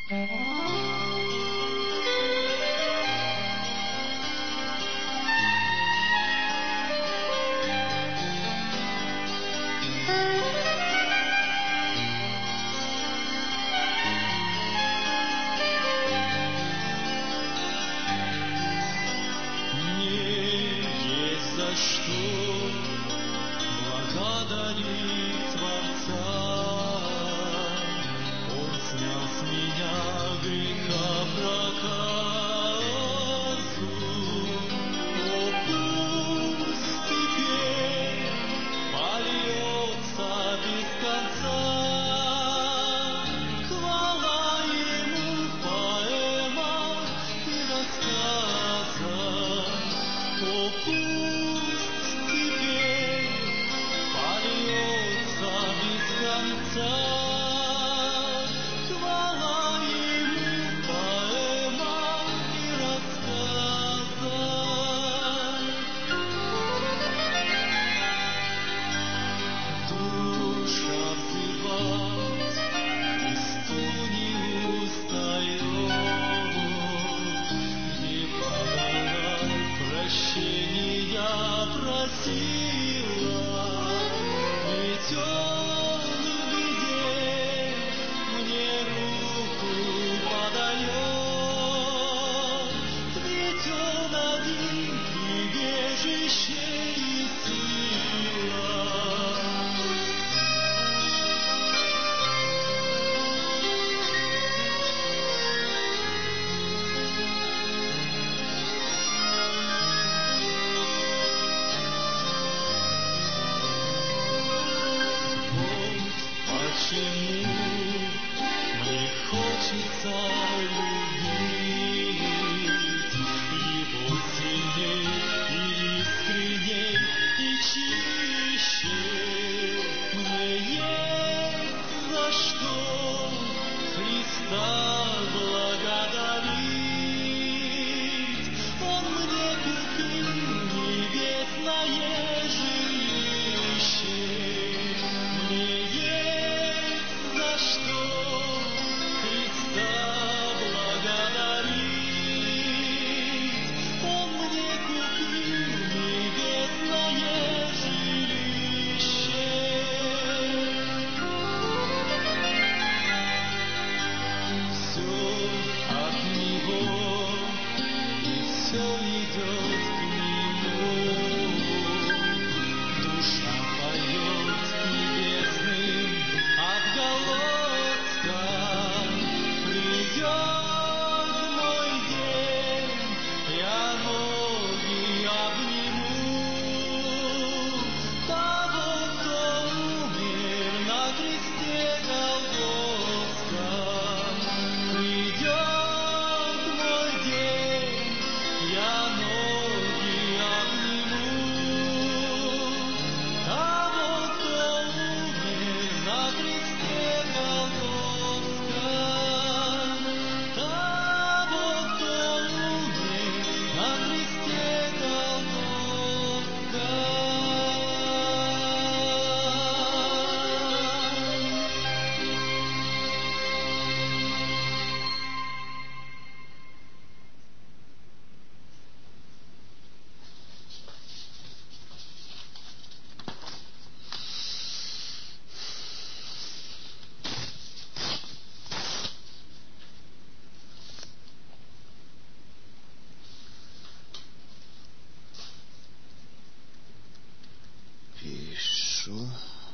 Пишу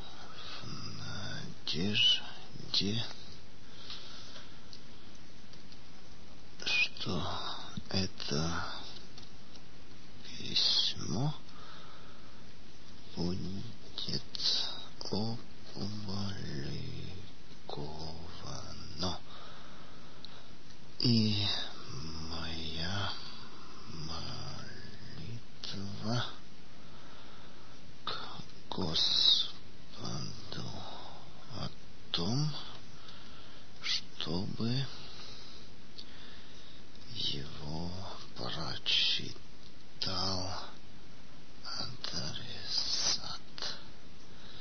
в надежде, что это письмо будет опубликовано, и моя молитва к Господу о том, чтобы его прочитал адресат,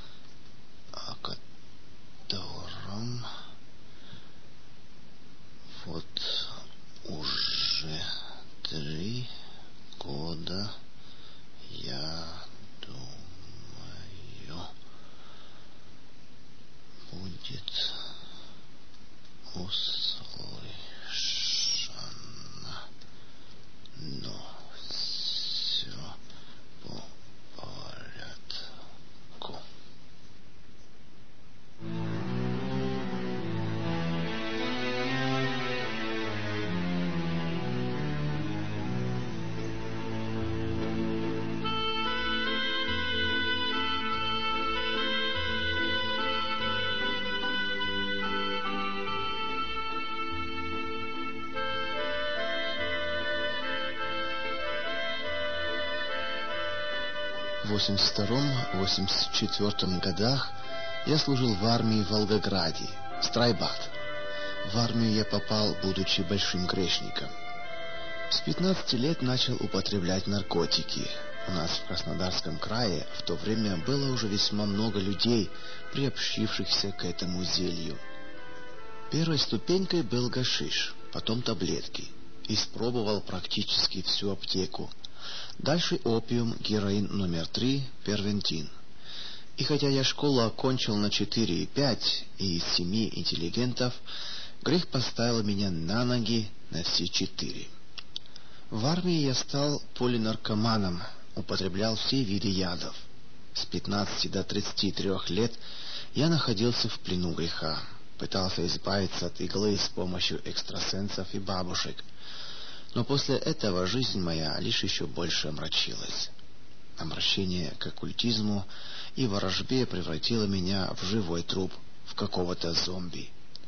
о котором Вот уже 3 года, я думаю, будет услышано, но все по порядку. 82-84 годах я служил в армии в Волгограде, Страйбат. В армию я попал, будучи большим грешником. С 15 лет начал употреблять наркотики. У нас в Краснодарском крае в то время было уже весьма много людей, приобщившихся к этому зелью. Первой ступенькой был гашиш, потом таблетки. Испробовал практически всю аптеку. Дальше опиум, героин номер 3, первентин. И хотя я школу окончил на 4,5 и из 7 интеллигентов, грех поставил меня на ноги на все 4. В армии я стал полинаркоманом, употреблял все виды ядов. С 15 до 33 лет я находился в плену греха, пытался избавиться от иглы с помощью экстрасенсов и бабушек. Но после этого жизнь моя лишь еще больше омрачилась. Обращение к оккультизму и ворожбе превратило меня в живой труп, в какого-то зомби.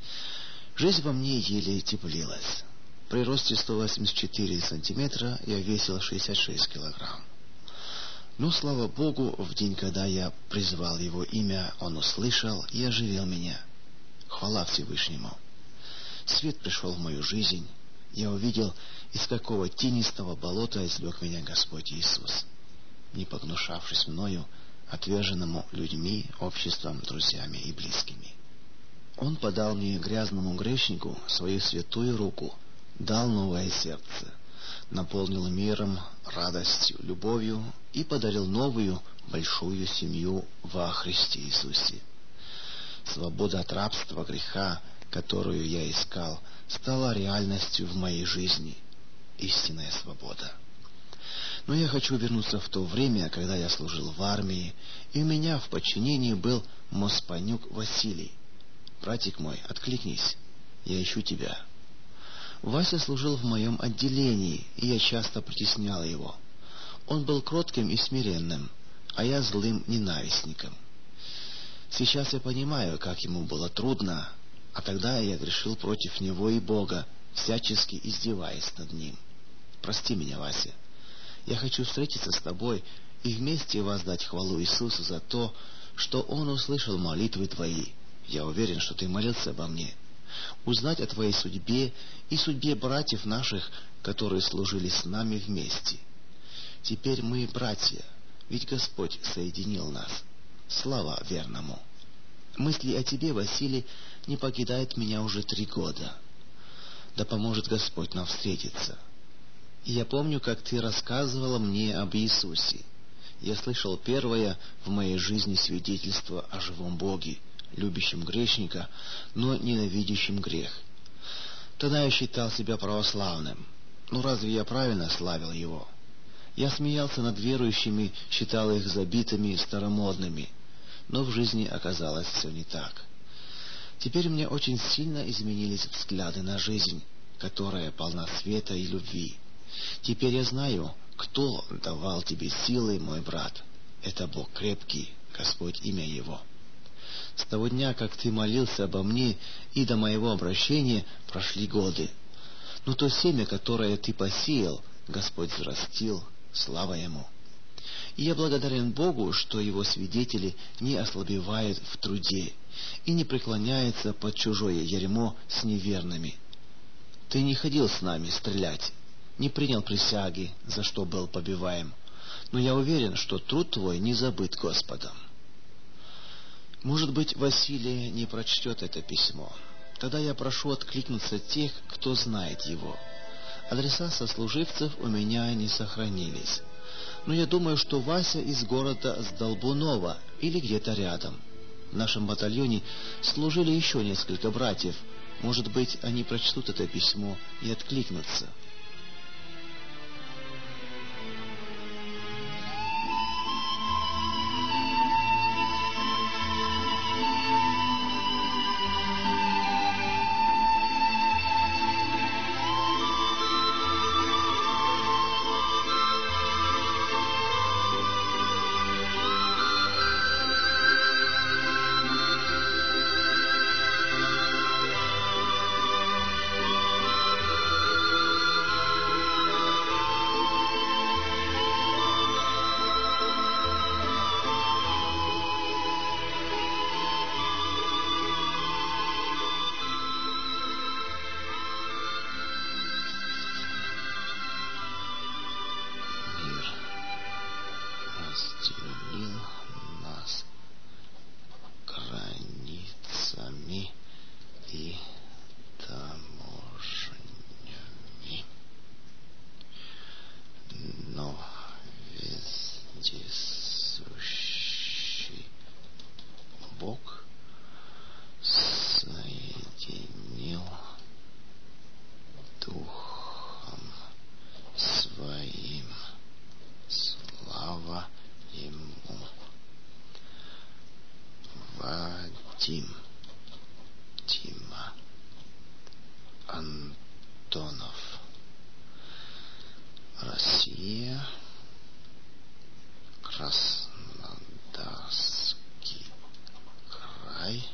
Жизнь во мне еле теплилась. При росте 184 сантиметра я весил 66 килограмм. Но, слава Богу, в день, когда я призвал Его имя, Он услышал и оживил меня. Хвала Всевышнему. Свет пришел в мою жизнь. Я увидел, из какого тенистого болота извлек меня Господь Иисус, не погнушавшись мною, отверженному людьми, обществом, друзьями и близкими. Он подал мне, грязному грешнику, свою святую руку, дал новое сердце, наполнил миром, радостью, любовью и подарил новую, большую семью во Христе Иисусе. Свобода от рабства греха, которую я искал, стала реальностью в моей жизни. Истинная свобода. Но я хочу вернуться в то время, когда я служил в армии, и у меня в подчинении был Моспанюк Василий. Братик мой, откликнись, я ищу тебя. Вася служил в моем отделении, и я часто притеснял его. Он был кротким и смиренным, а я злым ненавистником. Сейчас я понимаю, как ему было трудно, а тогда я грешил против него и Бога, всячески издеваясь над ним. Прости меня, Вася. Я хочу встретиться с тобой и вместе воздать хвалу Иисусу за то, что Он услышал молитвы твои. Я уверен, что ты молился обо мне. Узнать о твоей судьбе и судьбе братьев наших, которые служили с нами вместе. Теперь мы братья, ведь Господь соединил нас. Слава верному! Мысли о тебе, Василий, не покидают меня уже 3 года. Да поможет Господь нам встретиться. И я помню, как ты рассказывала мне об Иисусе. Я слышал первое в моей жизни свидетельство о живом Боге, любящем грешника, но ненавидящем грех. Тогда я считал себя православным. Но разве я правильно славил Его? Я смеялся над верующими, считал их забитыми, старомодными. Но в жизни оказалось все не так. Теперь мне очень сильно изменились взгляды на жизнь, которая полна света и любви. Теперь я знаю, кто давал тебе силы, мой брат. Это Бог крепкий, Господь имя Его. С того дня, как ты молился обо мне, и до моего обращения прошли годы. Но то семя, которое ты посеял, Господь взрастил, слава Ему. И я благодарен Богу, что Его свидетели не ослабевают в труде и не преклоняются под чужое ярмо с неверными. Ты не ходил с нами стрелять, не принял присяги, за что был побиваем, но я уверен, что труд твой не забыт Господом. Может быть, Василий не прочтет это письмо. Тогда я прошу откликнуться тех, кто знает его. Адреса сослуживцев у меня не сохранились. Но я думаю, что Вася из города с Долбунова или где-то рядом. В нашем батальоне служили еще несколько братьев. Может быть, они прочтут это письмо и откликнутся. Разделил нас границами и таможнями, но вездесущий Бог соединил Духом Своим. Слава Ему. Вадим, Тима, Антонов. Россия, Краснодарский край,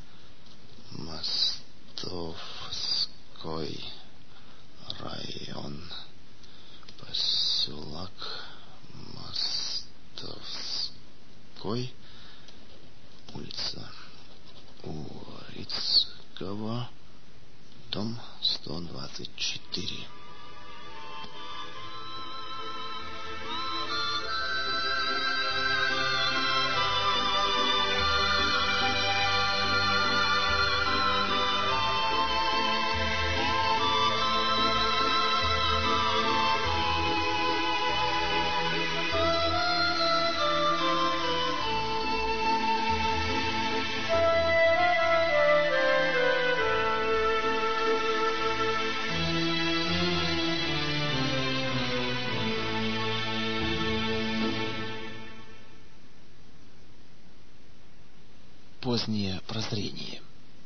Мостовской район, поселок Мостовской, улица Урицкого, дом 124. Позднее прозрение.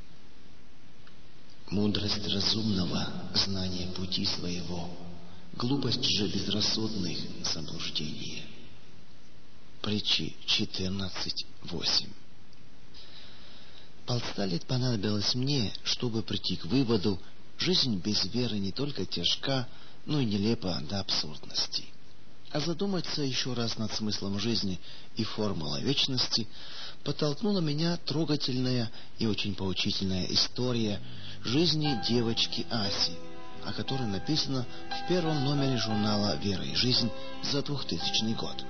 Мудрость разумного — знание пути своего, глупость же безрассудных — заблуждение. Притчи 14:8. 100 лет понадобилось мне, чтобы прийти к выводу: жизнь без веры не только тяжка, но и нелепа до абсурдности. А задуматься еще раз над смыслом жизни и формулой вечности подтолкнула меня трогательная и очень поучительная история жизни девочки Аси, о которой написано в первом номере журнала «Вера и жизнь» за 2000 год.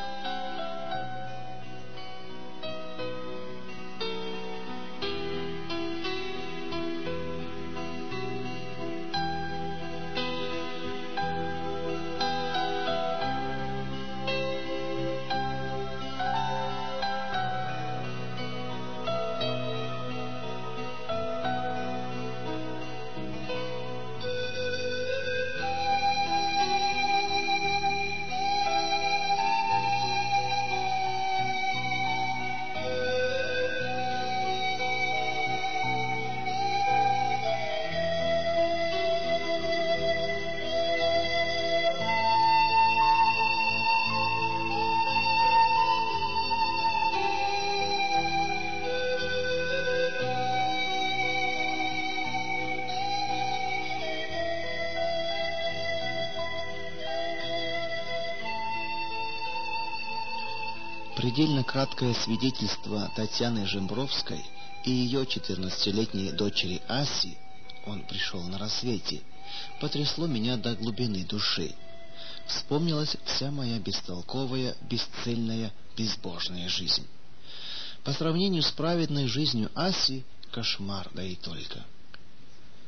Предельно краткое свидетельство Татьяны Жембровской и ее 14-летней дочери Аси «Он пришел на рассвете» потрясло меня до глубины души. Вспомнилась вся моя бестолковая, бесцельная, безбожная жизнь. По сравнению с праведной жизнью Аси — кошмар, да и только.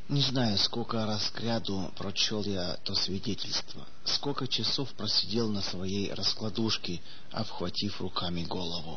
Не знаю, сколько раз кряду прочел я то свидетельство, сколько часов просидел на своей раскладушке, обхватив руками голову.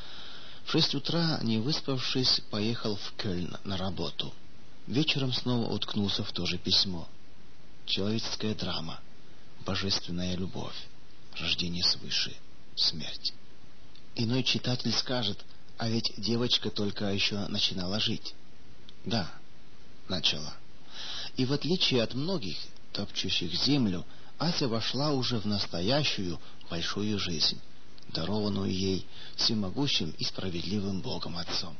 В 6 утра, не выспавшись, поехал в Кёльн на работу. Вечером снова уткнулся в то же письмо. Человеческая драма, божественная любовь, рождение свыше, смерть. Иной читатель скажет: а ведь девочка только еще начинала жить. Да, начала. И в отличие от многих, топчущих землю, Ася вошла уже в настоящую большую жизнь, дарованную ей всемогущим и справедливым Богом Отцом.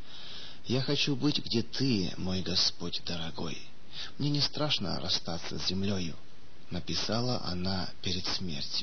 «Я хочу быть, где Ты, мой Господь дорогой. Мне не страшно расстаться с землею», — написала она перед смертью.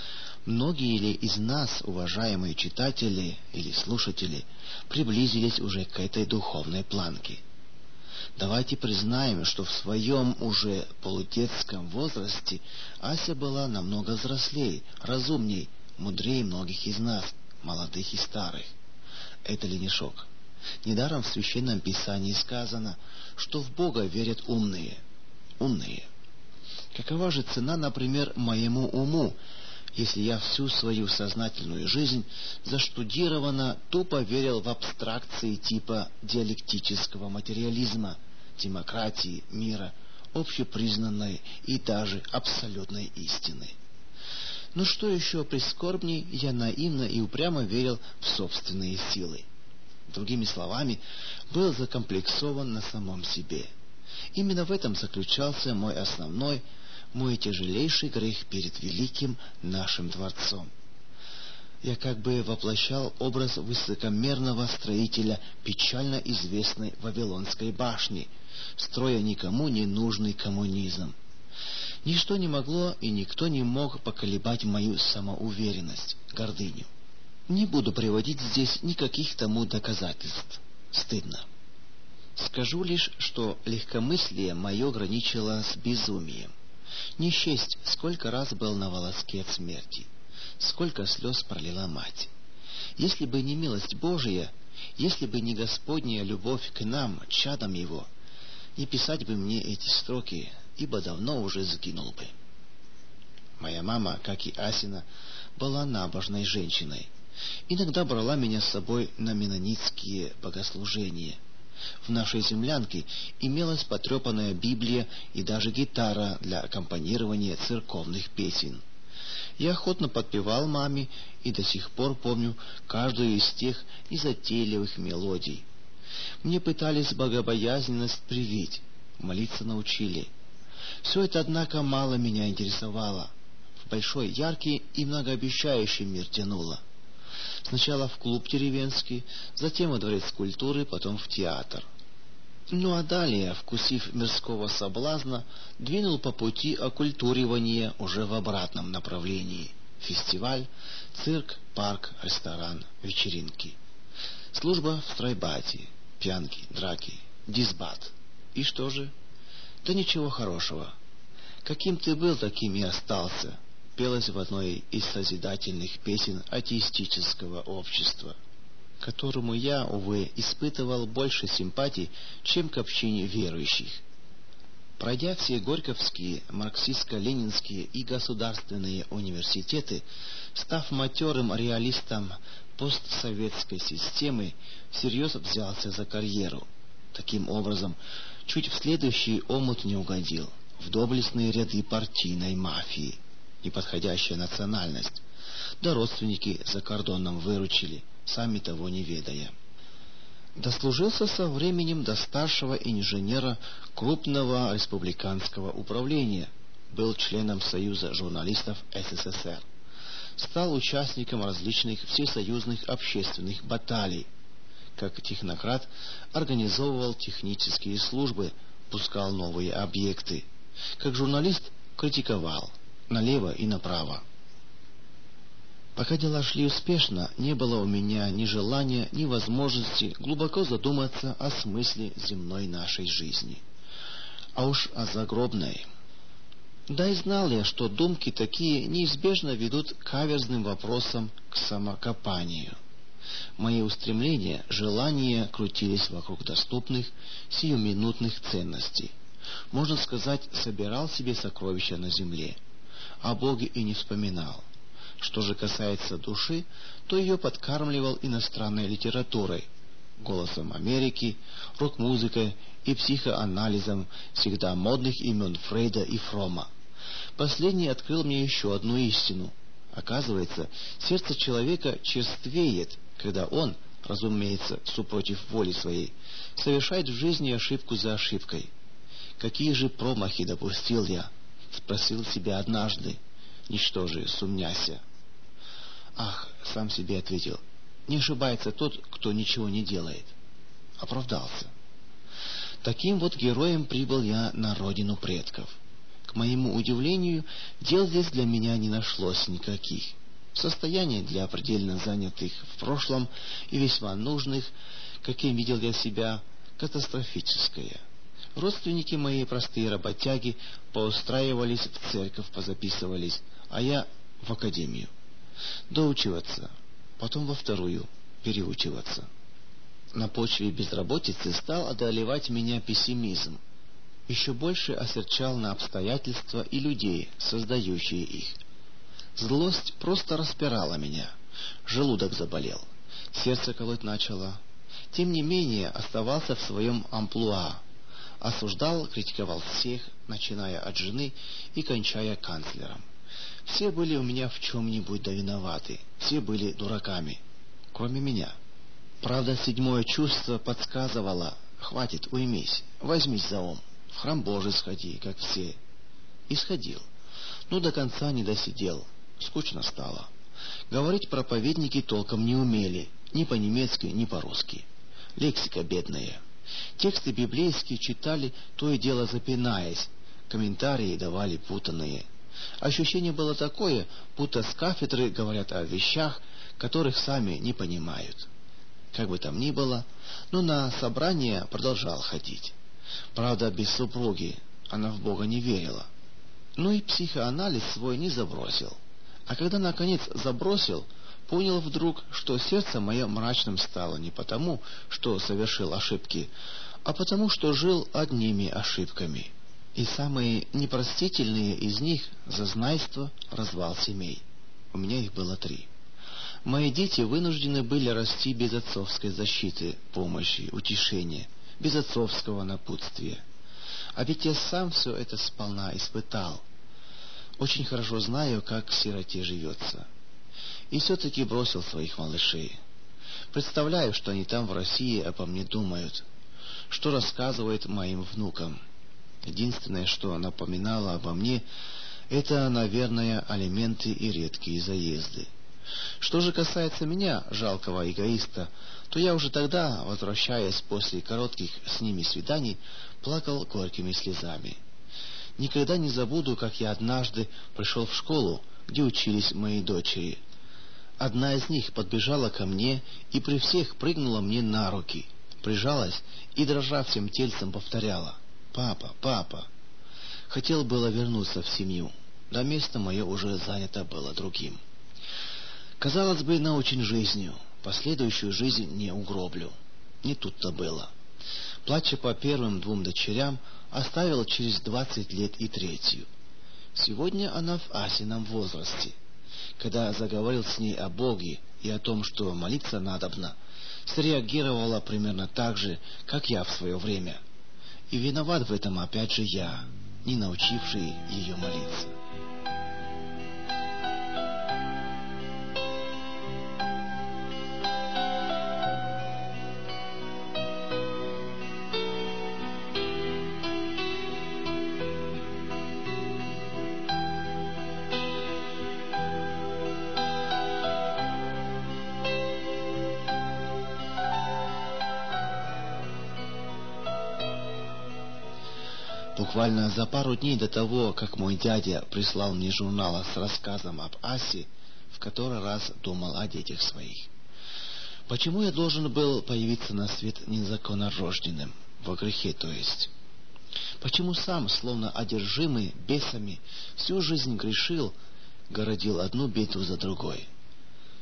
Многие ли из нас, уважаемые читатели или слушатели, приблизились уже к этой духовной планке? Давайте признаем, что в своем уже полудетском возрасте Ася была намного взрослей, разумней, мудрее многих из нас, молодых и старых. Это ли не шок? Недаром в Священном Писании сказано, что в Бога верят умные. Умные. Какова же цена, например, моему уму, если я всю свою сознательную жизнь заштудированно тупо верил в абстракции типа диалектического материализма, демократии, мира, общепризнанной и даже абсолютной истины? Но что еще прискорбней, я наивно и упрямо верил в собственные силы. Другими словами, был закомплексован на самом себе. Именно в этом заключался мой основной, мой тяжелейший грех перед великим нашим Творцом. Я как бы воплощал образ высокомерного строителя печально известной Вавилонской башни, строя никому не нужный коммунизм. Ничто не могло и никто не мог поколебать мою самоуверенность, гордыню. Не буду приводить здесь никаких тому доказательств. Стыдно. Скажу лишь, что легкомыслие мое граничило с безумием. Не счесть, сколько раз был на волоске от смерти, сколько слез пролила мать. Если бы не милость Божия, если бы не Господняя любовь к нам, чадам Его, не писать бы мне эти строки, ибо давно уже сгинул бы. Моя мама, как и Асина, была набожной женщиной. Иногда брала меня с собой на меннонитские богослужения. В нашей землянке имелась потрепанная Библия и даже гитара для аккомпанирования церковных песен. Я охотно подпевал маме и до сих пор помню каждую из тех незатейливых мелодий. Мне пытались богобоязненность привить, молиться научили. Все это, однако, мало меня интересовало. В большой, яркий и многообещающий мир тянуло. Сначала в клуб деревенский, затем во дворец культуры, потом в театр. Ну а далее, вкусив мирского соблазна, двинул по пути оккультуривания уже в обратном направлении. Фестиваль, цирк, парк, ресторан, вечеринки. Служба в стройбате, пьянки, драки, дисбат. И что же? Да ничего хорошего. Каким ты был, таким и остался, пелось в одной из созидательных песен атеистического общества, к которому я, увы, испытывал больше симпатий, чем к общине верующих. Пройдя все горьковские, марксистско-ленинские и государственные университеты, став матерым реалистом постсоветской системы, всерьез взялся за карьеру. Таким образом, чуть в следующий омут не угодил, в доблестные ряды партийной мафии. Неподходящая национальность, да родственники за кордоном выручили, сами того не ведая. Дослужился со временем до старшего инженера крупного республиканского управления, был членом Союза журналистов СССР, стал участником различных всесоюзных общественных баталий. Как технократ организовывал технические службы, пускал новые объекты. Как журналист критиковал налево и направо. Пока дела шли успешно, не было у меня ни желания, ни возможности глубоко задуматься о смысле земной нашей жизни, а уж о загробной. Да и знал я, что думки такие неизбежно ведут к каверзным вопросам, к самокопанию. Мои устремления, желания крутились вокруг доступных, сиюминутных ценностей. Можно сказать, собирал себе сокровища на земле. О Боге и не вспоминал. Что же касается души, то ее подкармливал иностранной литературой, «Голосом Америки», рок-музыкой и психоанализом всегда модных имен Фрейда и Фромма. Последний открыл мне еще одну истину. Оказывается, сердце человека черствеет, когда он, разумеется, супротив воли своей, совершает в жизни ошибку за ошибкой. Какие же промахи допустил я? Спросил себя однажды, ничтоже сумняся. Ах, сам себе ответил, не ошибается тот, кто ничего не делает. Оправдался. Таким вот героем прибыл я на родину предков. К моему удивлению, дел здесь для меня не нашлось никаких. Состояние для предельно занятых в прошлом и весьма нужных, каким видел я себя, катастрофическое. Родственники мои, простые работяги, поустраивались в церковь, позаписывались, а я в академию. Доучиваться, потом во вторую, переучиваться. На почве безработицы стал одолевать меня пессимизм. Еще больше осерчал на обстоятельства и людей, создающие их. Злость просто распирала меня. Желудок заболел, сердце колоть начало. Тем не менее, оставался в своем амплуа. Осуждал, критиковал всех, начиная от жены и кончая канцлером. Все были у меня в чем-нибудь да виноваты, все были дураками, кроме меня. Правда, седьмое чувство подсказывало: хватит, уймись, возьмись за ум, в храм Божий сходи, как все. И сходил, но до конца не досидел, скучно стало. Говорить проповедники толком не умели, ни по-немецки, ни по-русски. Лексика бедная. Тексты библейские читали, то и дело запинаясь, комментарии давали путанные. Ощущение было такое, будто с кафедры говорят о вещах, которых сами не понимают. Как бы там ни было, но на собрания продолжал ходить. Правда, без супруги, она в Бога не верила. Ну и психоанализ свой не забросил. А когда, наконец, забросил, понял вдруг, что сердце мое мрачным стало не потому, что совершил ошибки, а потому, что жил одними ошибками. И самые непростительные из них — зазнайство, развал семей. У меня их было 3. Мои дети вынуждены были расти без отцовской защиты, помощи, утешения, без отцовского напутствия. А ведь я сам все это сполна испытал. Очень хорошо знаю, как сироте живется. И все-таки бросил своих малышей. Представляю, что они там в России обо мне думают, что рассказывают моим внукам. Единственное, что напоминало обо мне, это, наверное, алименты и редкие заезды. Что же касается меня, жалкого эгоиста, то я уже тогда, возвращаясь после коротких с ними свиданий, плакал горькими слезами. Никогда не забуду, как я однажды пришел в школу, где учились мои дочери. Одна из них подбежала ко мне и при всех прыгнула мне на руки, прижалась и, дрожа всем тельцем, повторяла: «Папа, папа». Хотел было вернуться в семью, да место мое уже занято было другим. Казалось бы, научен жизнью, последующую жизнь не угроблю. Не тут-то было. Плача по первым 2 дочерям, оставил через 20 лет и 3-ю. Сегодня она в Асином возрасте. Когда заговорил с ней о Боге и о том, что молиться надобно, среагировала примерно так же, как я в свое время. И виноват в этом опять же я, не научивший ее молиться. Буквально за пару дней до того, как мой дядя прислал мне журнал с рассказом об Асе, в который раз думал о детях своих. Почему я должен был появиться на свет незаконнорожденным, во грехе, то есть? Почему сам, словно одержимый бесами, всю жизнь грешил, городил одну беду за другой?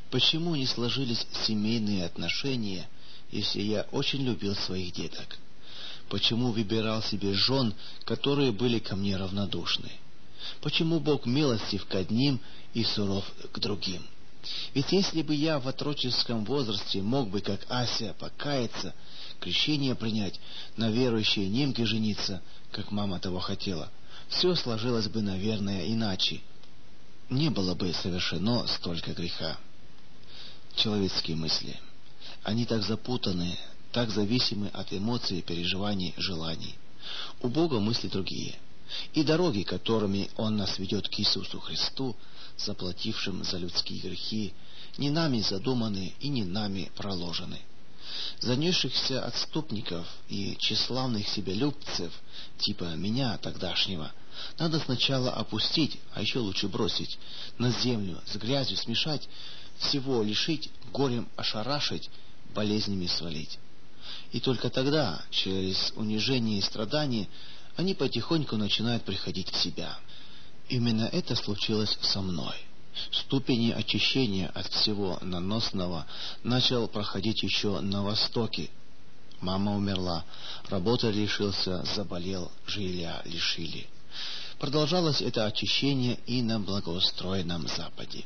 Почему не сложились семейные отношения, если я очень любил своих деток? Почему выбирал себе жен, которые были ко мне равнодушны? Почему Бог милостив к одним и суров к другим? Ведь если бы я в отроческом возрасте мог бы, как Ася, покаяться, крещение принять, на верующей немке жениться, как мама того хотела, все сложилось бы, наверное, иначе. Не было бы совершено столько греха. Человеческие мысли. Они так запутаны, так зависимы от эмоций, переживаний, желаний. У Бога мысли другие. И дороги, которыми Он нас ведет к Иисусу Христу, заплатившим за людские грехи, не нами задуманы и не нами проложены. Занесшихся отступников и тщеславных себялюбцев, типа меня тогдашнего, надо сначала опустить, а еще лучше бросить, на землю, с грязью смешать, всего лишить, горем ошарашить, болезнями свалить. И только тогда, через унижение и страдания, они потихоньку начинают приходить в себя. Именно это случилось со мной. Ступени очищения от всего наносного начал проходить еще на Востоке. Мама умерла, работы лишился, заболел, жилья лишили. Продолжалось это очищение и на благоустроенном Западе.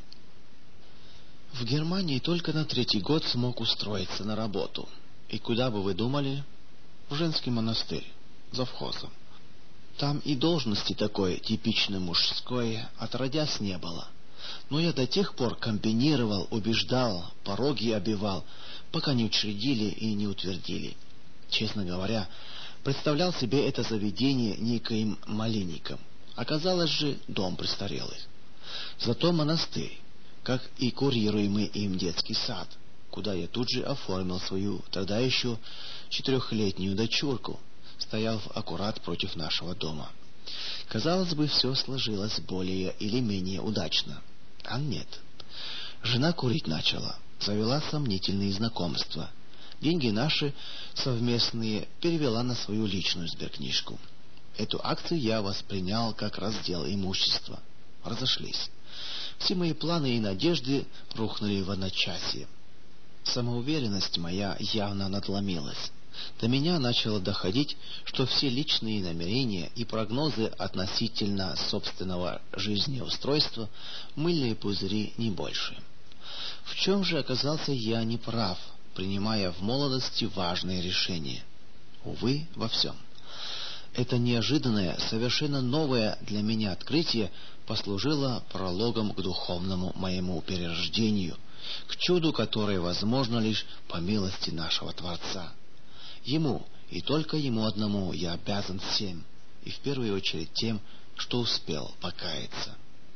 В Германии только на 3-й год смог устроиться на работу. И куда бы вы думали? В женский монастырь, завхозом. Там и должности такой типично мужской отродясь не было. Но я до тех пор комбинировал, убеждал, пороги обивал, пока не учредили и не утвердили. Честно говоря, представлял себе это заведение некоим малинником. Оказалось же, дом престарелых. Зато монастырь, как и курируемый им детский сад, куда я тут же оформил свою тогда еще 4-летнюю дочурку, стоял аккурат против нашего дома. Казалось бы, все сложилось более или менее удачно. А нет. Жена курить начала, завела сомнительные знакомства. Деньги наши совместные перевела на свою личную сберкнижку. Эту акцию я воспринял как раздел имущества. Разошлись. Все мои планы и надежды рухнули в одночасье. Самоуверенность моя явно надломилась. До меня начало доходить, что все личные намерения и прогнозы относительно собственного жизнеустройства — мыльные пузыри, не больше. В чем же оказался я неправ, принимая в молодости важные решения? Увы, во всем. Это неожиданное, совершенно новое для меня открытие послужило прологом к духовному моему перерождению, к чуду, которое возможно лишь по милости нашего Творца. Ему, и только Ему одному, я обязан всем, и в первую очередь тем, что успел покаяться.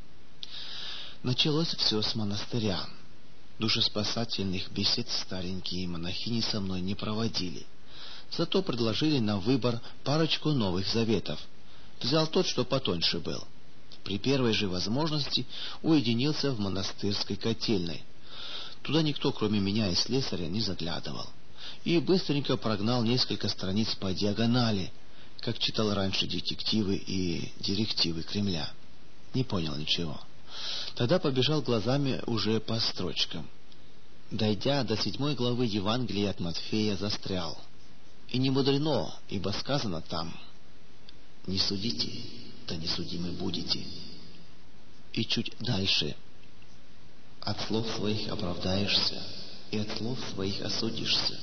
Началось все с монастыря. Душеспасательных бесед старенькие монахини со мной не проводили. Зато предложили на выбор парочку новых заветов. Взял тот, что потоньше был. При первой же возможности уединился в монастырской котельной. Туда никто, кроме меня и слесаря, не заглядывал. И быстренько прогнал несколько страниц по диагонали, как читал раньше детективы и директивы Кремля. Не понял ничего. Тогда побежал глазами уже по строчкам. Дойдя до 7 главы Евангелия от Матфея, застрял. И не мудрено, ибо сказано там: «Не судите, да не судимы будете». И чуть дальше: «От слов своих оправдаешься, и от слов своих осудишься».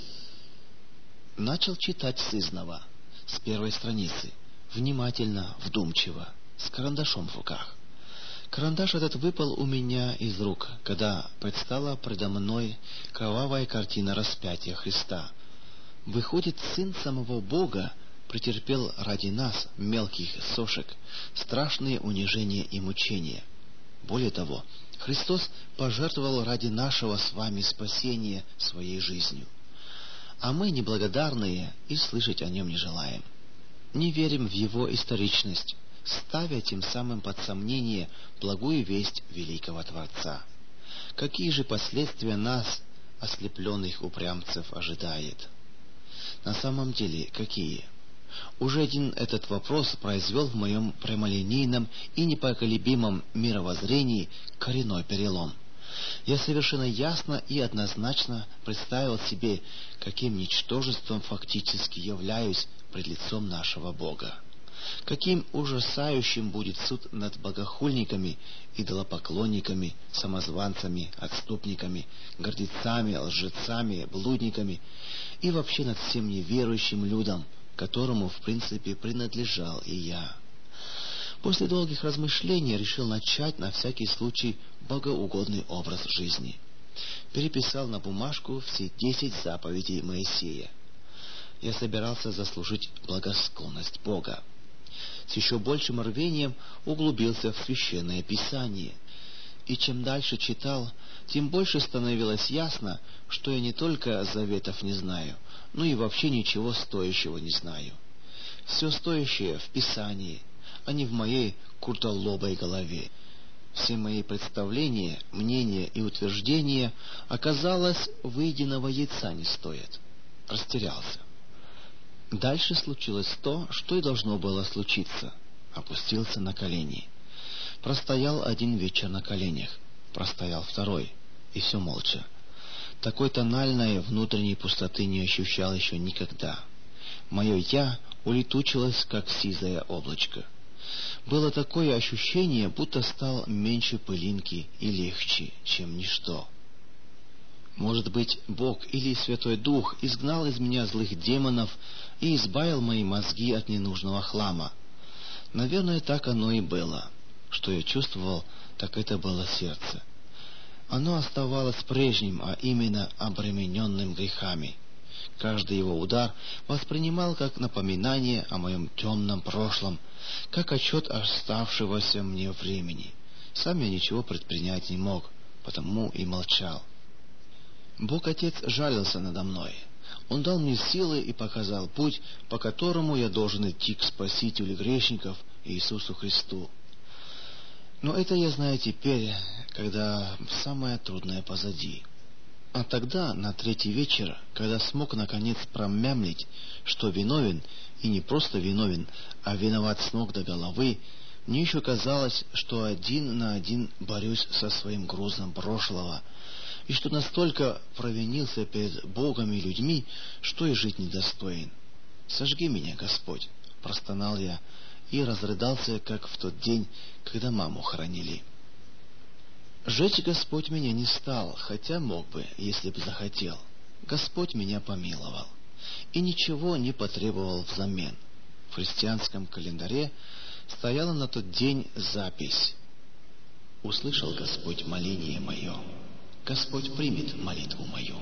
Начал читать сызнова, с первой страницы, внимательно, вдумчиво, с карандашом в руках. Карандаш этот выпал у меня из рук, когда предстала предо мной кровавая картина распятия Христа. Выходит, Сын самого Бога претерпел ради нас, мелких сошек, страшные унижения и мучения. Более того, Христос пожертвовал ради нашего с вами спасения своей жизнью. А мы, неблагодарные, и слышать о нем не желаем. Не верим в его историчность, ставя тем самым под сомнение благую весть великого Творца. Какие же последствия нас, ослепленных упрямцев, ожидает? На самом деле, какие? Уже один этот вопрос произвел в моем прямолинейном и непоколебимом мировоззрении коренной перелом. Я совершенно ясно и однозначно представил себе, каким ничтожеством фактически являюсь пред лицом нашего Бога. Каким ужасающим будет суд над богохульниками, идолопоклонниками, самозванцами, отступниками, гордецами, лжецами, блудниками и вообще над всем неверующим людом, которому в принципе принадлежал и я. После долгих размышлений решил начать на всякий случай богоугодный образ жизни. Переписал на бумажку все 10 заповедей Моисея. Я собирался заслужить благосклонность Бога. С еще большим рвением углубился в Священное Писание. И чем дальше читал, тем больше становилось ясно, что я не только заветов не знаю, но и вообще ничего стоящего не знаю. Все стоящее в Писании, а не в моей куртолобой голове. Все мои представления, мнения и утверждения, оказалось, выеденного яйца не стоят. Растерялся. Дальше случилось то, что и должно было случиться. Опустился на колени. Простоял один вечер на коленях, простоял второй, и все молча. Такой тональной внутренней пустоты не ощущал еще никогда. Мое «я» улетучилось, как сизое облачко. Было такое ощущение, будто стал меньше пылинки и легче, чем ничто. Может быть, Бог или Святой Дух изгнал из меня злых демонов и избавил мои мозги от ненужного хлама. Наверное, так оно и было. Что я чувствовал, так это было сердце. Оно оставалось прежним, а именно обремененным грехами. Каждый его удар воспринимал как напоминание о моем темном прошлом, как отчет оставшегося мне времени. Сам я ничего предпринять не мог, потому и молчал. Бог-Отец жалился надо мной. Он дал мне силы и показал путь, по которому я должен идти к Спасителю грешников Иисусу Христу. Но это я знаю теперь, когда самое трудное позади. А тогда, на третий вечер, когда смог наконец промямлить, что виновен, и не просто виновен, а виноват с ног до головы, мне еще казалось, что один на один борюсь со своим грузом прошлого, и что настолько провинился перед Богом и людьми, что и жить недостоин. «Сожги меня, Господь!» — простонал я и разрыдался, как в тот день, когда маму хоронили. Жечь Господь меня не стал, хотя мог бы, если бы захотел. Господь меня помиловал и ничего не потребовал взамен. В христианском календаре стояла на тот день запись: «Услышал Господь моление мое, Господь примет молитву мою».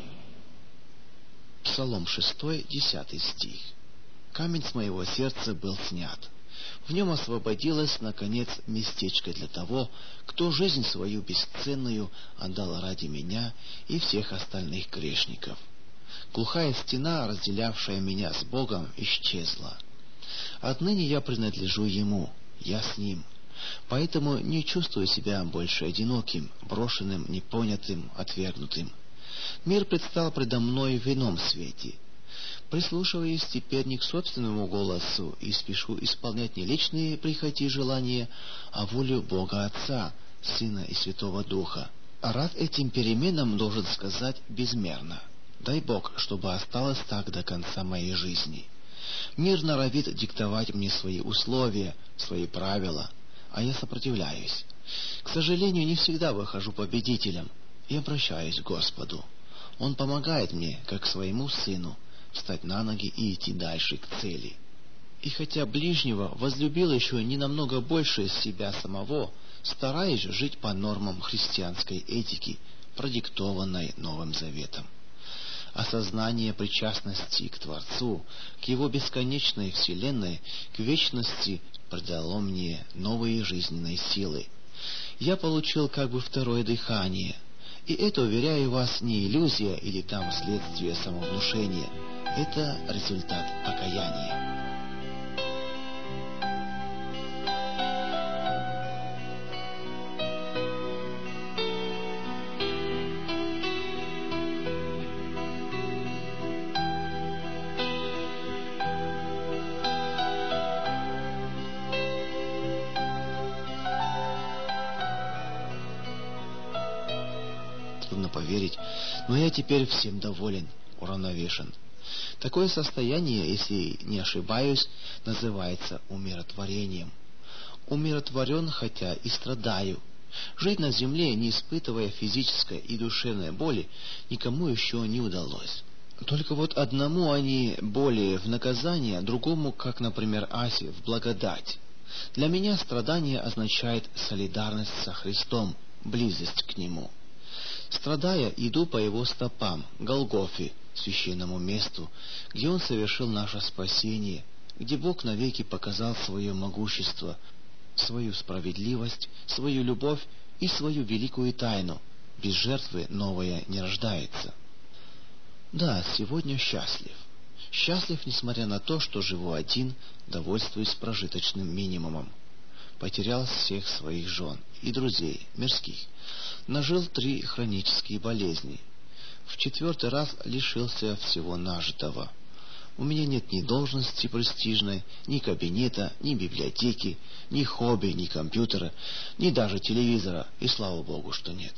Псалом 6, 10 стих. Камень с моего сердца был снят. В нем освободилось, наконец, местечко для того, кто жизнь свою бесценную отдал ради меня и всех остальных грешников. Глухая стена, разделявшая меня с Богом, исчезла. Отныне я принадлежу Ему, я с Ним. Поэтому не чувствую себя больше одиноким, брошенным, непонятым, отвергнутым. Мир предстал предо мной в ином свете. Прислушиваюсь теперь не к собственному голосу и спешу исполнять не личные прихоти и желания, а волю Бога Отца, Сына и Святого Духа. А рад этим переменам, должен сказать, безмерно. Дай Бог, чтобы осталось так до конца моей жизни. Мир норовит диктовать мне свои условия, свои правила, а я сопротивляюсь. К сожалению, не всегда выхожу победителем и обращаюсь к Господу. Он помогает мне, как своему сыну, встать на ноги и идти дальше к цели. И хотя ближнего возлюбил еще не намного больше себя самого, стараюсь жить по нормам христианской этики, продиктованной Новым Заветом. Осознание причастности к Творцу, к Его бесконечной вселенной, к вечности придало мне новые жизненные силы. Я получил как бы второе дыхание. И это, уверяю вас, не иллюзия или там следствие самовнушения. Это результат покаяния. поверить, но я теперь всем доволен, уравновешен. Такое состояние, если не ошибаюсь, называется умиротворением. Умиротворен, хотя и страдаю. Жить на земле, не испытывая физической и душевной боли, никому еще не удалось. Только вот одному они боли в наказание, другому, как, например, Асе, в благодать. Для меня страдание означает солидарность со Христом, близость к Нему. Страдая, иду по Его стопам, Голгофе, священному месту, где Он совершил наше спасение, где Бог навеки показал свое могущество, свою справедливость, свою любовь и свою великую тайну. Без жертвы новое не рождается. Да, сегодня счастлив. Счастлив, несмотря на то, что живу один, довольствуюсь прожиточным минимумом. Потерял всех своих жен и друзей, мирских. Нажил 3 хронические болезни. В 4-й раз лишился всего нажитого. У меня нет ни должности престижной, ни кабинета, ни библиотеки, ни хобби, ни компьютера, ни даже телевизора, и слава Богу, что нет.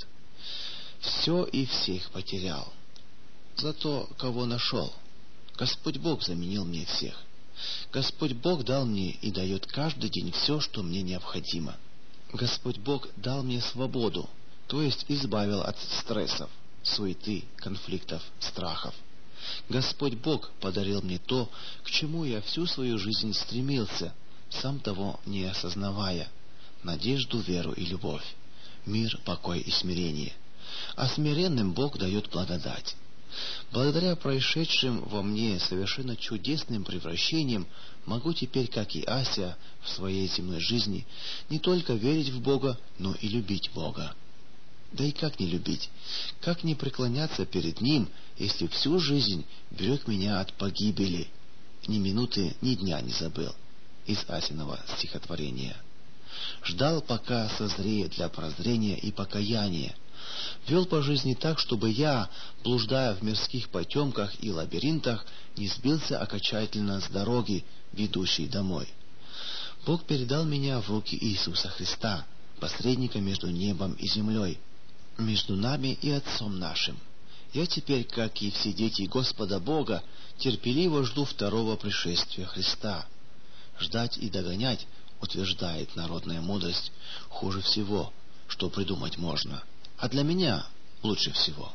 Все и всех потерял. Зато кого нашел? Господь Бог заменил мне всех. Господь Бог дал мне и дает каждый день все, что мне необходимо. Господь Бог дал мне свободу, то есть избавил от стрессов, суеты, конфликтов, страхов. Господь Бог подарил мне то, к чему я всю свою жизнь стремился, сам того не осознавая: надежду, веру и любовь, мир, покой и смирение. А смиренным Бог дает благодать. Благодаря происшедшим во мне совершенно чудесным превращениям могу теперь, как и Ася в своей земной жизни, не только верить в Бога, но и любить Бога. Да и как не любить? Как не преклоняться перед Ним, если всю жизнь берег меня от погибели? Ни минуты, ни дня не забыл. Из Асиного стихотворения. Ждал, пока созреет для прозрения и покаяния. Вел по жизни так, чтобы я, блуждая в мирских потемках и лабиринтах, не сбился окончательно с дороги, ведущей домой. Бог передал меня в руки Иисуса Христа, посредника между небом и землей, между нами и Отцом нашим. Я теперь, как и все дети Господа Бога, терпеливо жду второго пришествия Христа. Ждать и догонять, утверждает народная мудрость, хуже всего, что придумать можно. А для меня лучше всего.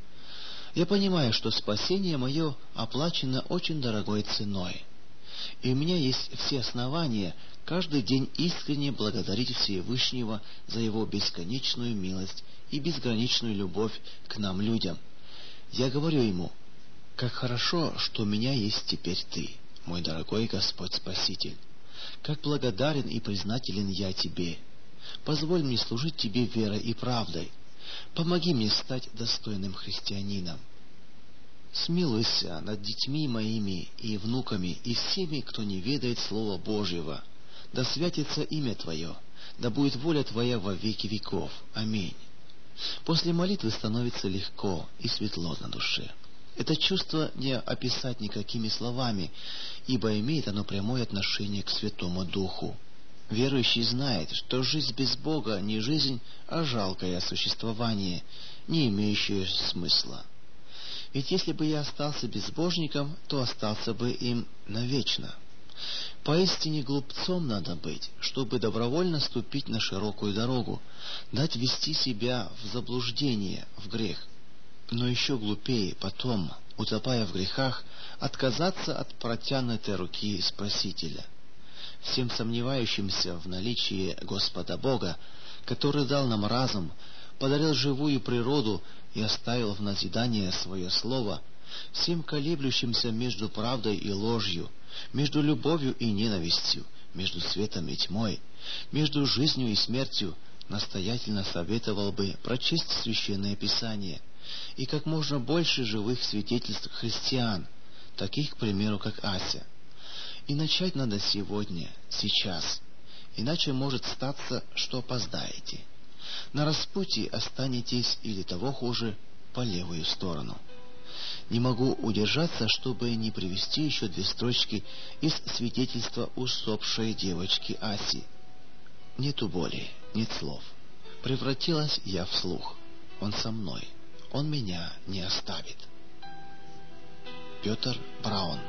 Я понимаю, что спасение мое оплачено очень дорогой ценой. И у меня есть все основания каждый день искренне благодарить Всевышнего за Его бесконечную милость и безграничную любовь к нам, людям. Я говорю Ему: как хорошо, что у меня есть теперь Ты, мой дорогой Господь Спаситель. Как благодарен и признателен я Тебе. Позволь мне служить Тебе верой и правдой. Помоги мне стать достойным христианином. Смилуйся над детьми моими и внуками и всеми, кто не ведает Слова Божьего. Да святится имя Твое, да будет воля Твоя во веки веков. Аминь. После молитвы становится легко и светло на душе. Это чувство не описать никакими словами, ибо имеет оно прямое отношение к Святому Духу. Верующий знает, что жизнь без Бога не жизнь, а жалкое существование, не имеющее смысла. Ведь если бы я остался безбожником, то остался бы им навечно. Поистине глупцом надо быть, чтобы добровольно ступить на широкую дорогу, дать вести себя в заблуждение, в грех. Но еще глупее потом, утопая в грехах, отказаться от протянутой руки Спасителя. Всем сомневающимся в наличии Господа Бога, который дал нам разум, подарил живую природу и оставил в назидание свое слово, всем колеблющимся между правдой и ложью, между любовью и ненавистью, между светом и тьмой, между жизнью и смертью, настоятельно советовал бы прочесть Священное Писание и как можно больше живых свидетельств христиан, таких, к примеру, как Ася. И начать надо сегодня, сейчас, иначе может статься, что опоздаете. На распутье останетесь, или того хуже, по левую сторону. Не могу удержаться, чтобы не привести еще 2 строчки из свидетельства усопшей девочки Аси. Нету боли, нет слов. Превратилась я в слух. Он со мной. Он меня не оставит. Петр Браун.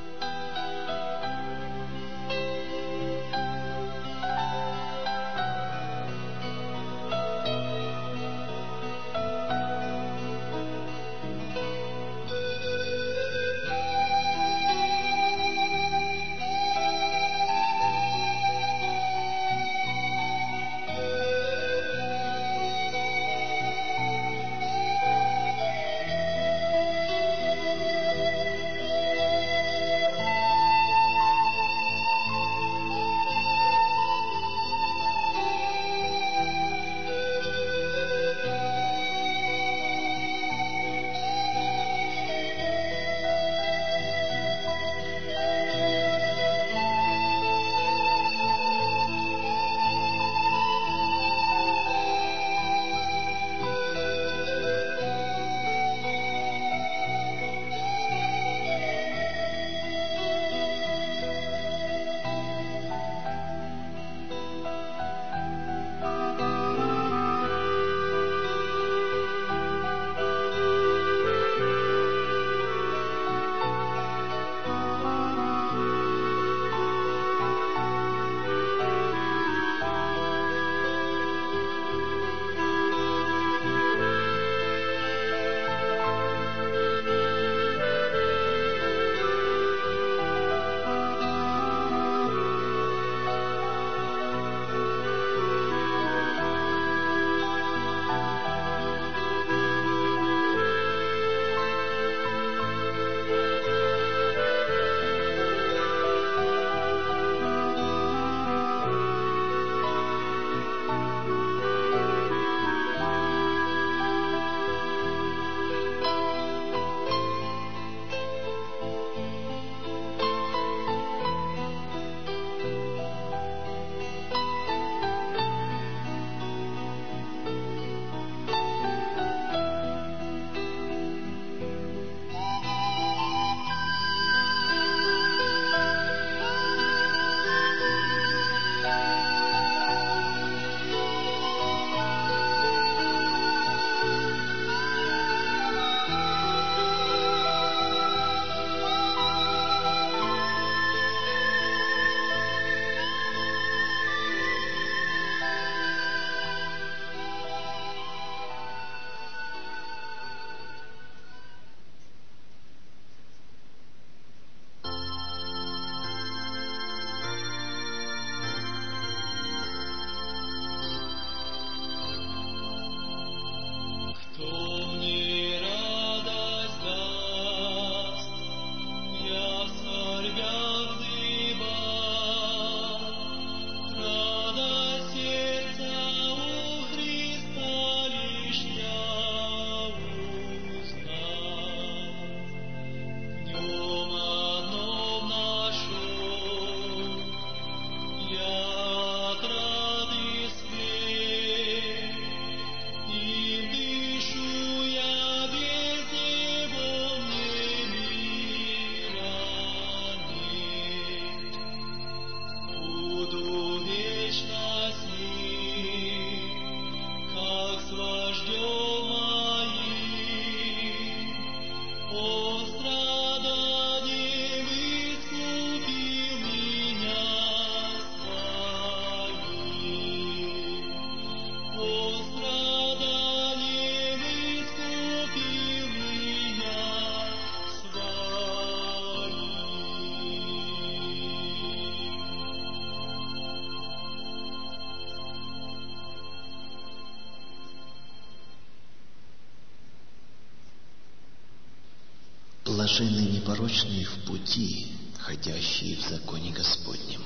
Блаженны непорочные в пути, ходящие в законе Господнем.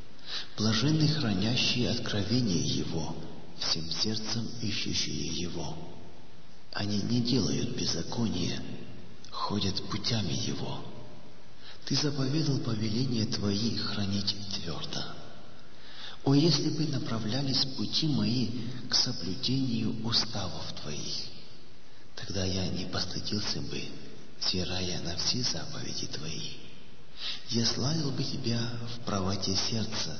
Блаженны хранящие откровение Его, всем сердцем ищущие Его. Они не делают беззакония, ходят путями Его. Ты заповедал повеления Твои хранить твердо. О, если бы направлялись пути мои к соблюдению уставов Твоих, тогда я не постыдился бы, взирая на все заповеди Твои. Я славил бы Тебя в правоте сердца,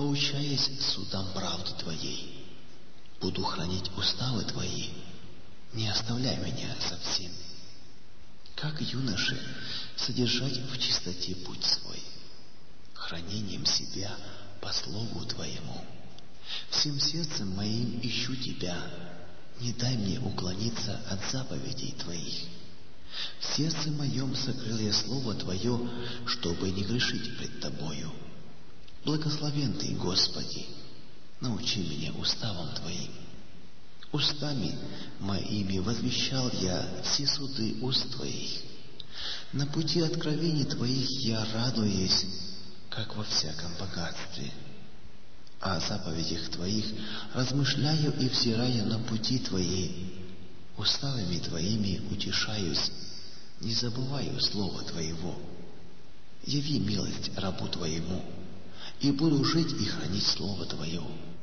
поучаясь судам правды Твоей. Буду хранить уставы Твои, не оставляй меня совсем. Как юноше содержать в чистоте путь свой, хранением себя по слову Твоему. Всем сердцем моим ищу Тебя, не дай мне уклониться от заповедей Твоих. В сердце моем сокрыл я Слово Твое, чтобы не грешить пред Тобою. Благословен Ты, Господи, научи меня уставам Твоим. Устами моими возвещал я все суды уст Твоих. На пути откровений Твоих я радуюсь, как во всяком богатстве. О заповедях Твоих размышляю и взирая на пути Твои. Уставами Твоими утешаюсь, не забываю слова Твоего. Яви милость рабу Твоему, и буду жить и хранить слово Твое.